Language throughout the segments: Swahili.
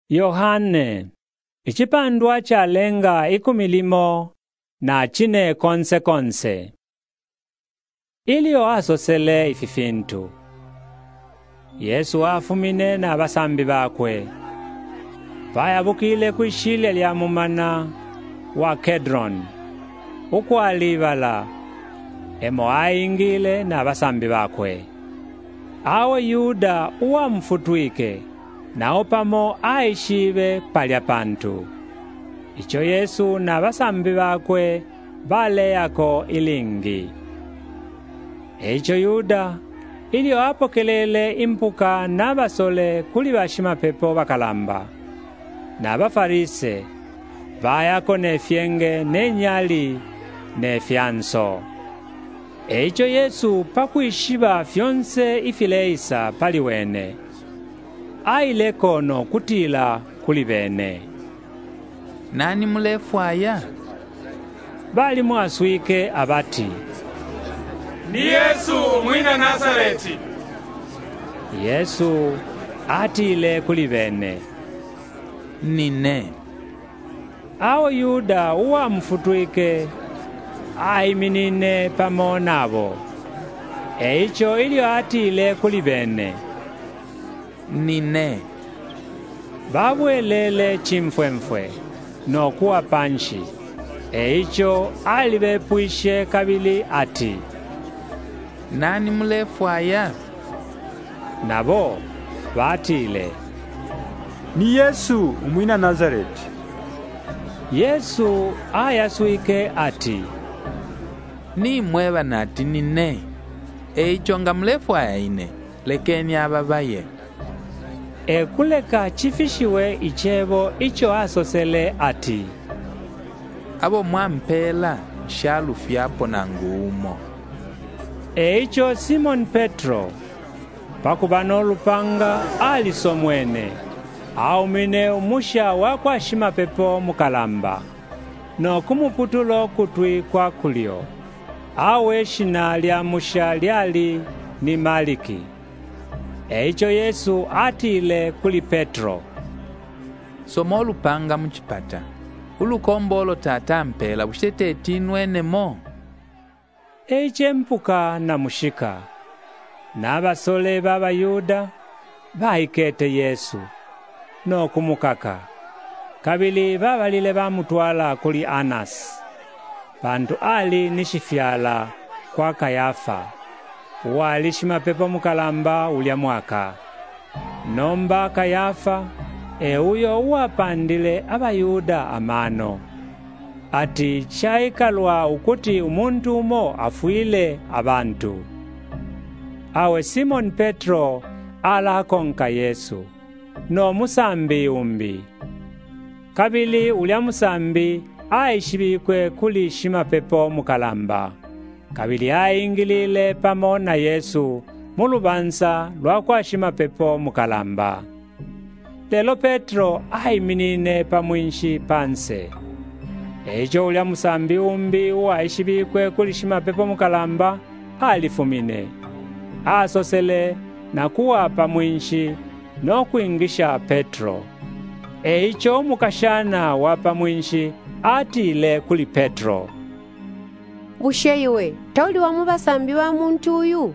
Yohane, ichipandwa chalenga ikumilimo na chine konse iliyo asosele ififintu. Yesu afumine na basambi bakwe bayabukile kwishile lya mumana wa Kedron ukwalibala emo ayingile na basambi bakwe. Awe Yuda uwamfutwike nao pamo aishibe palya pantu. Icho Yesu na basambi bakwe baleyako ilingi. Icho Yuda iliyo apokelele impuka na basole kuli bashima pepo bakalamba. Na bafarise bayako nefyenge nenyali nefyanso. Icho Yesu pakwishiba fyonse ifileisa paliwene. Aile kono kutila kuli bene. Nani mulefu aya? Bali mwaswike abati, ni Yesu mwina Nazareti. Yesu atile kuli bene. Nine. Awo Yuda uwamfutwike aiminine pamo nabo. Eicho iliyo atile kuli bene. Nine. Babwelele chimfwemfwe no kuwa panshi. Eicho alibepwishe kabili ati, nani mulefu aya? Nabo batile, ni Yesu umwina Nazareti. Yesu ayaswike ati, ni mweba nati nine. Eicho nga mulefu aya ine lekeni ababaye. Ekuleka chifishiwe ichebo icho asosele ati, abo mwampela shalu fyapo na nguumo. Eicho Simon Petro pakubano lupanga alisomwene aumine umusha wakwashima pepo mukalamba no kumuputulo kutwi kwa kulio. Awe shina lya musha lyali ni Maliki. Eicho Yesu atile kuli Petro, somo lupanga muchipata ulukombolo tata mpela bushete tinwenemo. Eiche mpuka na mushika na basole baba Yuda baikete Yesu no kumukaka. Kabili babalile bamutwala kuli Anas. Bantu ali nishifyala kwa Kayafa walishima pepo mukalamba ulya mwaka. Nomba Kayafa uyo uwapandile abayuda amano ati chaikalwa ukuti umuntu umo afuile abantu. Awe Simon Petro alakonka Yesu no musambi umbi. Kabili ulya musambi aishibikwe kuli shima pepo mukalamba. Kabili aingilile pamo na Yesu mulubanza lwakwashima pepo mukalamba. Lelo Petro aiminine pamwinshi panse. Eicho ulya musambi umbi uaishibikwe kulishima pepo mukalamba alifumine. Asosele na kuwa pamwinshi no kuingisha Petro. Eicho mukashana wa pamwinshi atile kuli Petro, Busheiwe, tauli wa mubasambi wa muntu uyu?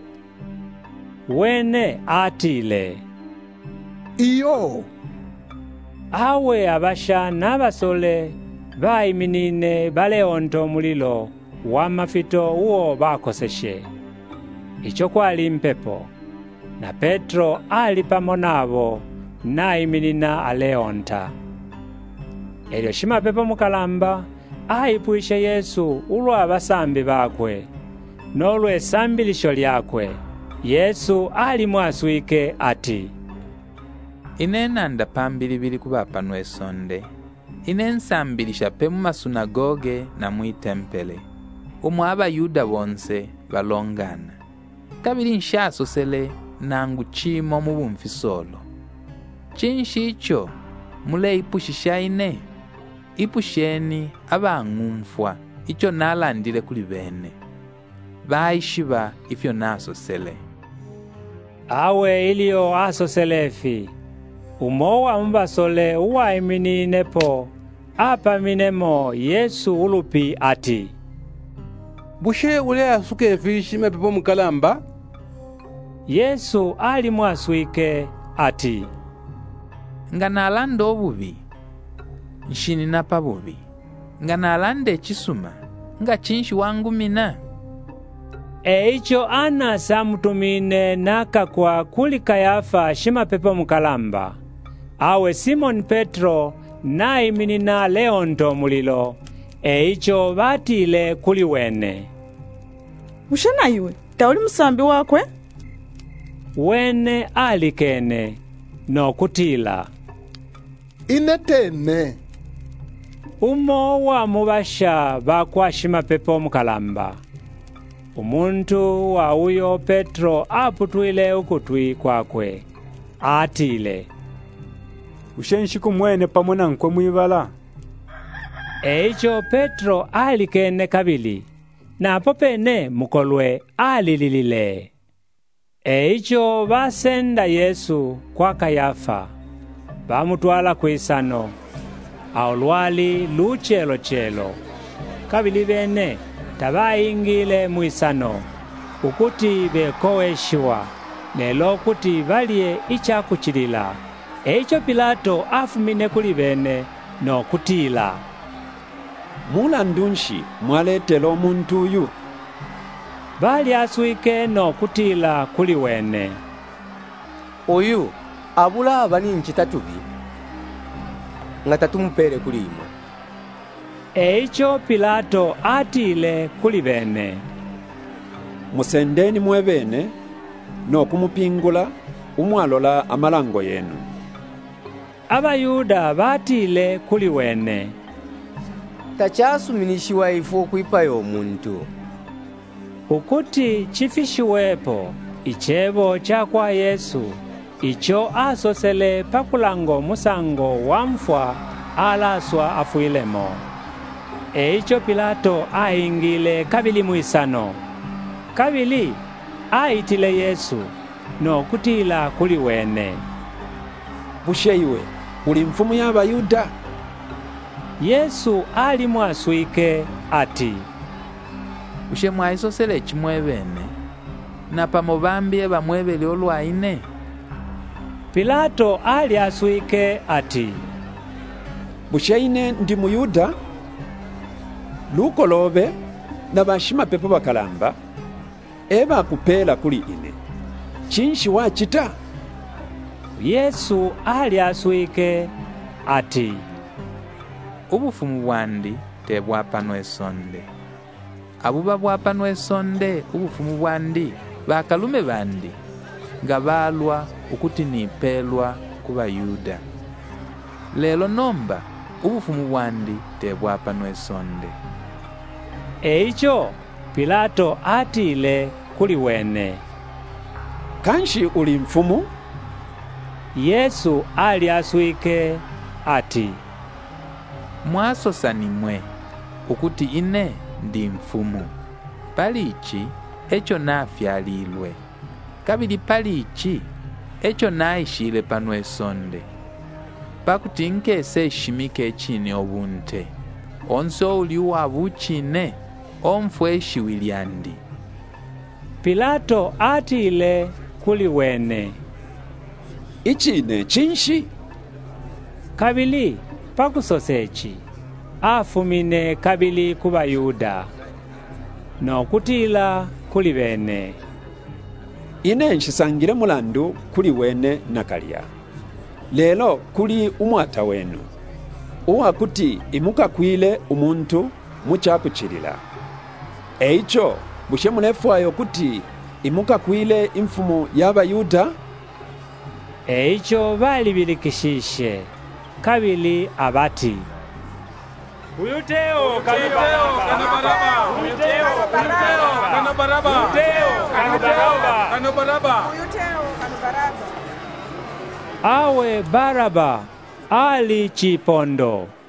Wene atile, iyo. Awe abasha n'abasole baiminine baleonto mulilo wamafito uwo bakoseshe. Icho kwali mpepo, na Petro ali pamo nabo naiminina aleonta. Elyo shima pepo mukalamba aipwishe Yesu ulwa basambi bakwe nolwe sambilisho lyakwe. Yesu ali mwaswike ati, inenanda pambilibili kubapa nwesonde. Inensambilisha pe mumasunagoge na mwitempele umu abayuda bonse balongana. Kabili nshasosele nangu chimo mubumfisolo. Chinshi icho mule ipushisha ine. Ipusheni abangumfwa icho nalandile kuli bene. Baishiba ifyo nasosele. Awe iliyo asoselefi umowa mubasole uwaimininepo apaminemo Yesu ulupi ati, bushe ule asuke fishi mapepo mukalamba. Yesu ali mwaswike ati, nga nalanda obubi nshini napa bubi, nga nalanda echisuma nga chinshi wangu mina. Eicho Anasi amutumine nakakwa kuli Kayafa shimapepo mukalamba, awe Simoni Petro naiminina Leonto mulilo, eicho batile kuli wene. Ushana iwe, tauli musambi wakwe? Wene alikene no kutila. Inetene. Umo wa mubasha bakwa shimapepo mukalamba. Umuntu wa uyo Petro aputwile ukutwi kwakwe, atile, Ushenshiku mwene pamona nkwe mwibala. eicho Petro alikene kabili, napo pene mukolwe alililile. Eicho basenda Yesu kwa Kayafa, bamutwala kwisano, aulwali luchelo-chelo. Kabili bene tabayingile mwisano, ukuti bekoweshiwa, lelo kuti balye ichakuchilila. Eicho Pilato afumine kuli bene no kutila, mulandunshi mwaletela omuntu uyu. bali aswike no kutila kuli wene. Oyu abula abani nchitatubi nga tatumupere kuli imwe. Eicho Pilato atile kuli bene, Musendeni mwebene no kumupingula umwalola amalango yenu. Abayuda batile kuli wene, Tachasuminishiwa ifo kwipayo omuntu. ukuti chifishiwepo ichebo chakwa Yesu, icho asosele pakulango musango wamfwa alaswa afuilemo. Eicho Pilato aingile kabili mwisano, kabili aitile Yesu no kutila kuli wene. Bushe iwe, uli mfumu y'Abayuda? Yesu ali mwaswike ati, Ushe mwaisosele echimwebene, napa mubambie bamwebele olwaine. Pilato ali aswike ati, Bushe ndi Muyuda? Lukolobe na bashimapepo bakalamba, eba kupela kuli ine. Chinshi wachita? Yesu ali aswike ati, Ubufumu bwandi tebwapanwa esonde. Abuba bwapanwa esonde ubufumu bwandi bakalume bandi, nga balwa ukuti nipelwa ku Bayuda. Lelo nomba ubufumu bwandi tebwapanwa esonde. Eicho Pilato atile kuli wene. Kanshi uli mfumu? Yesu ali aswike ati, Mwasosani mwe ukuti ine ndi mfumu. Palichi echo nafyalilwe, kabili palichi echo naishile panwa esonde. Pakuti nkese eshimike echine obunte, onso uliwa buchine omfwe eshiwilyandi. Pilato atile kuli wene. Ichine chinshi? Kabili pakusosechi afumine kabili ku Bayuda no kutila kuli bene. Ine nshisangire mulandu kuli wene nakalya. Lelo kuli umwata wenu, uwakuti imukakwile umuntu muchakuchilila. Eicho bushe mulefwayo kuti imukakwile imfumu y'Abayuda? Eicho bali bilikishishe kabili abati, Uyuteo kanabaraba. awe Baraba ali chipondo.